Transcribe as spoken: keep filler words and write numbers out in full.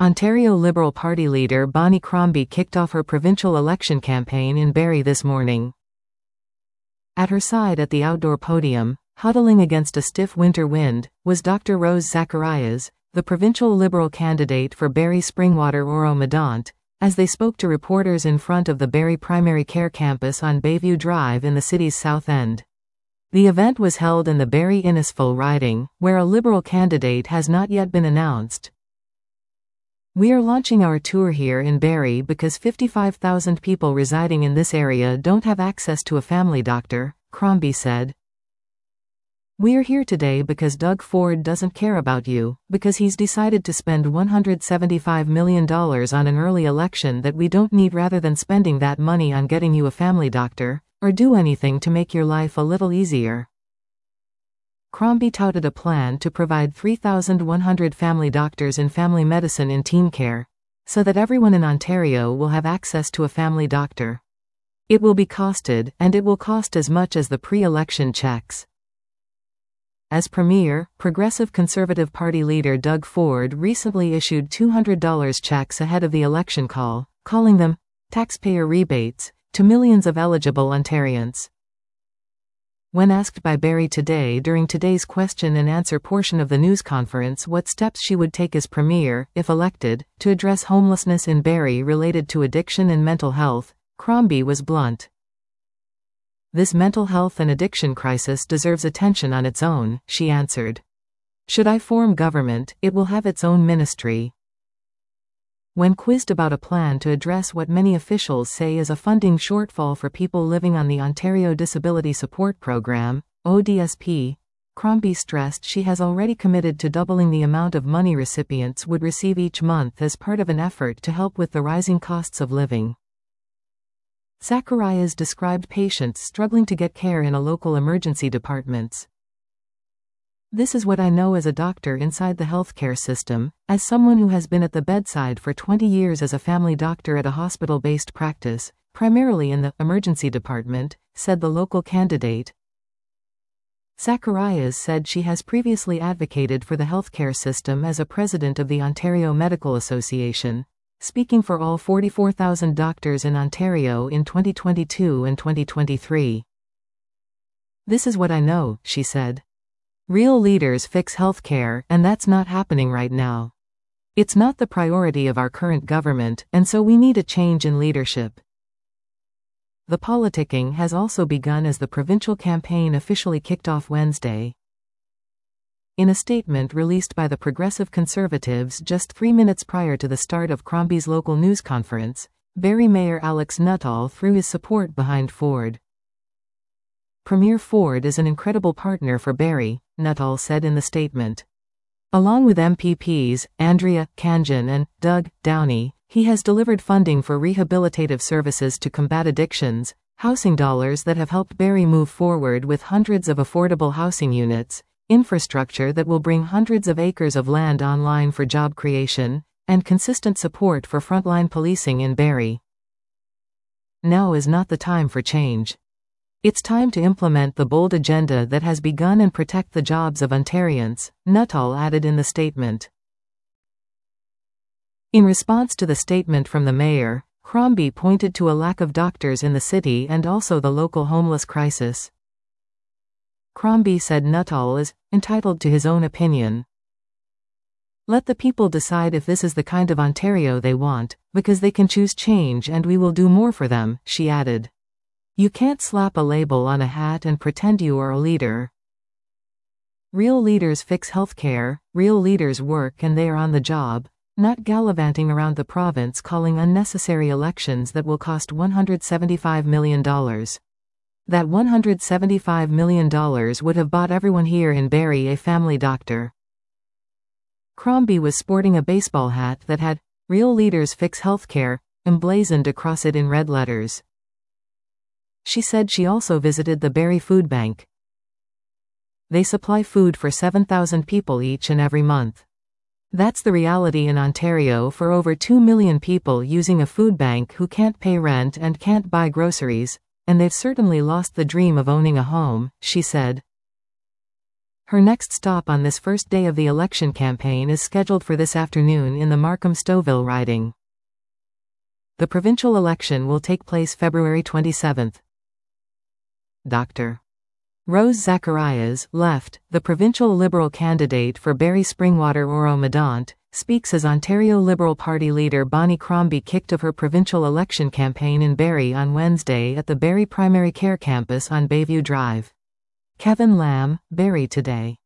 Ontario Liberal Party leader Bonnie Crombie kicked off her provincial election campaign in Barrie this morning. At her side at the outdoor podium, huddling against a stiff winter wind, was Doctor Rose Zacharias, the provincial Liberal candidate for Barrie Springwater Oro-Medonte, as they spoke to reporters in front of the Barrie Primary Care Campus on Bayview Drive in the city's south end. The event was held in the Barrie-Innisfil riding, where a Liberal candidate has not yet been announced. "We are launching our tour here in Barrie because fifty-five thousand people residing in this area don't have access to a family doctor," Crombie said. "We are here today because Doug Ford doesn't care about you, because he's decided to spend one hundred seventy-five million dollars on an early election that we don't need rather than spending that money on getting you a family doctor, or do anything to make your life a little easier." Crombie touted a plan to provide three thousand one hundred family doctors in family medicine in team care, so that everyone in Ontario will have access to a family doctor. It will be costed, and it will cost as much as the pre-election checks. As Premier, Progressive Conservative Party leader Doug Ford recently issued two hundred dollar checks ahead of the election call, calling them taxpayer rebates, to millions of eligible Ontarians. When asked by Barrie Today during today's question and answer portion of the news conference what steps she would take as Premier, if elected, to address homelessness in Barrie related to addiction and mental health, Crombie was blunt. "This mental health and addiction crisis deserves attention on its own," she answered. "Should I form government, it will have its own ministry." When quizzed about a plan to address what many officials say is a funding shortfall for people living on the Ontario Disability Support Program, O D S P, Crombie stressed she has already committed to doubling the amount of money recipients would receive each month as part of an effort to help with the rising costs of living. Zacharias described patients struggling to get care in a local emergency departments. "This is what I know as a doctor inside the healthcare system, as someone who has been at the bedside for twenty years as a family doctor at a hospital-based practice, primarily in the emergency department," said the local candidate. Zacharias said she has previously advocated for the healthcare system as a president of the Ontario Medical Association, speaking for all forty-four thousand doctors in Ontario in twenty twenty-two and twenty twenty-three. "This is what I know," she said. "Real leaders fix healthcare, and that's not happening right now. It's not the priority of our current government, and so we need a change in leadership." The politicking has also begun as the provincial campaign officially kicked off Wednesday. In a statement released by the Progressive Conservatives just three minutes prior to the start of Crombie's local news conference, Barrie Mayor Alex Nuttall threw his support behind Ford. "Premier Ford is an incredible partner for Barrie," Nuttall said in the statement. Along with M P Ps Andrea Khanjin and Doug Downey, he has delivered funding for rehabilitative services to combat addictions, housing dollars that have helped Barrie move forward with hundreds of affordable housing units, infrastructure that will bring hundreds of acres of land online for job creation, and consistent support for frontline policing in Barrie. Now is not the time for change. It's time to implement the bold agenda that has begun and protect the jobs of Ontarians, Nuttall added in the statement. In response to the statement from the mayor, Crombie pointed to a lack of doctors in the city and also the local homeless crisis. Crombie said Nuttall is entitled to his own opinion. "Let the people decide if this is the kind of Ontario they want, because they can choose change and we will do more for them," she added. "You can't slap a label on a hat and pretend you are a leader. Real leaders fix healthcare, real leaders work and they are on the job, not gallivanting around the province calling unnecessary elections that will cost one hundred seventy-five million dollars. That one hundred seventy-five million dollars would have bought everyone here in Barrie a family doctor." Crombie was sporting a baseball hat that had "Real Leaders Fix Healthcare" emblazoned across it in red letters. She said she also visited the Barrie Food Bank. "They supply food for seven thousand people each and every month. That's the reality in Ontario for over two million people using a food bank who can't pay rent and can't buy groceries, and they've certainly lost the dream of owning a home," she said. Her next stop on this first day of the election campaign is scheduled for this afternoon in the Markham-Stouffville riding. The provincial election will take place February twenty-seventh. Doctor Rose Zacharias, left, the provincial Liberal candidate for Barrie-Springwater-Oro-Medonte, speaks as Ontario Liberal Party leader Bonnie Crombie kicked off her provincial election campaign in Barrie on Wednesday at the Barrie Primary Care Campus on Bayview Drive. Kevin Lamb, Barrie Today.